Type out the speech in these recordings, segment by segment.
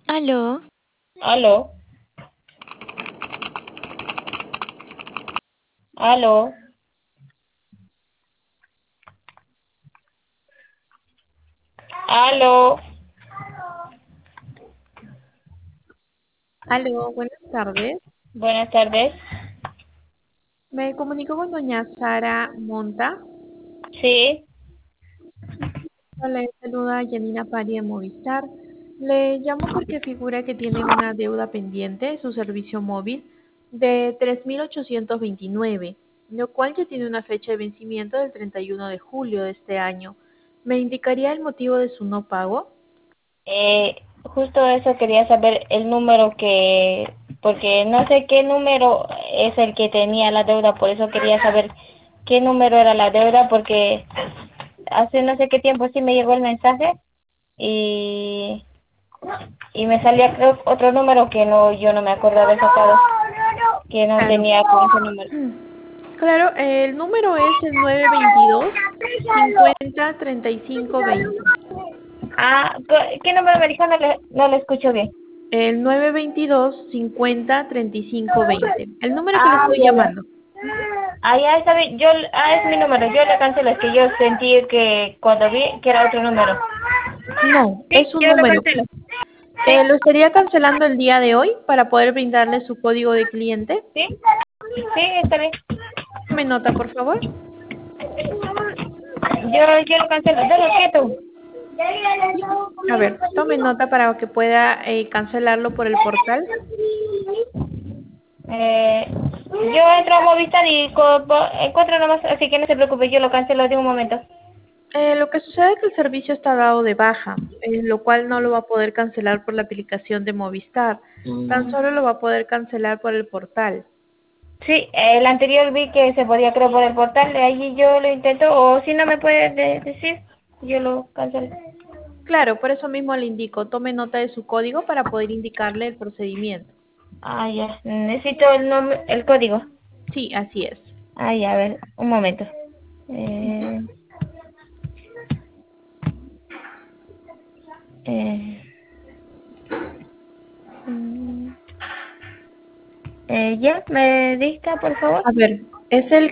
Aló, Aló, aló, aló. Aló, buenas tardes. Buenas tardes. Me comunico con doña Sara Monta. Sí, Le saluda Janina Pari de Movistar. Le llamo porque figura que tiene una deuda pendiente, su servicio móvil, de 3.829, lo cual ya tiene una fecha de vencimiento del 31 de julio de este año. ¿Me indicaría el motivo de su no pago? justo eso quería saber el número porque no sé qué número es el que tenía la deuda, por eso quería saber qué número era la deuda, porque hace no sé qué tiempo sí me llegó el mensaje y, y me salía creo otro número que no, yo no me acordaba sacado, que no Claro. tenía con ese número. Claro, el número es el 922-50-35-20. Ah, ¿qué número me dijo? No le escucho bien. El 922-50-35-20. El número que le Ah, estoy ya, ya. llamando. Ujú. Ah, ya está bien. Es mi número. Yo le cancelo. Es que yo sentí que cuando vi que era otro número. No, Sí, es un yo lo número. cancelo. Sí, Lo estaría cancelando el día de hoy para poder brindarle su código de cliente. sí, sí, está bien. Tome nota, por favor. Yo lo cancelo. Déjalo quieto. Sí. A ver, tome nota para que pueda cancelarlo por el portal. Yo entro a Movistar y encuentro nomás, así que no se preocupe, yo lo cancelo de un momento. Lo que sucede es que el servicio está dado de baja, lo cual no lo va a poder cancelar por la aplicación de Movistar. Tan Mm. solo lo va a poder cancelar por el portal. Sí, el anterior vi que se podía crear por el portal, de allí yo lo intento, o si no me puede decir, yo lo cancelo. Claro, por eso mismo le indico, tome nota de su código para poder indicarle el procedimiento. Ah, ya, necesito el código. Sí, así es. Ah, ya, a ver, un momento. Ujú. Eh, eh, mm, ya, ¿me dicta, por favor? A ver, es el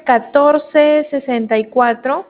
1464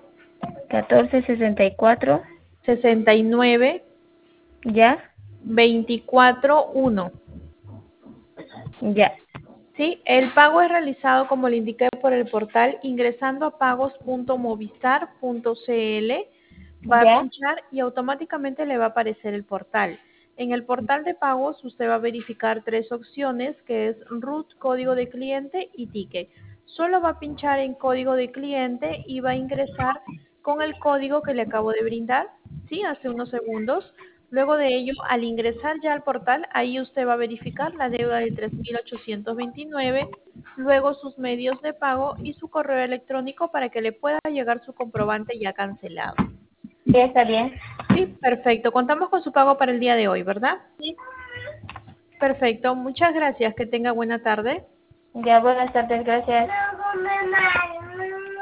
1464, 69 ya, 24 1. ya, Sí, el pago es realizado como le indiqué por el portal ingresando a pagos.movistar.cl. Va a ya, pinchar y automáticamente le va a aparecer el portal. En el portal de pagos usted va a verificar tres opciones que es root, código de cliente y ticket. Solo va a pinchar en código de cliente y va a ingresar con el código que le acabo de brindar, sí, hace unos segundos. Luego de ello, al ingresar ya al portal, ahí usted va a verificar la deuda de 3.829, luego sus medios de pago y su correo electrónico para que le pueda llegar su comprobante ya cancelado. ya está bien. Sí, perfecto. Contamos con su pago para el día de hoy, ¿verdad? Sí. Perfecto. Muchas gracias. Que tenga buena tarde. Ya, buenas tardes, gracias.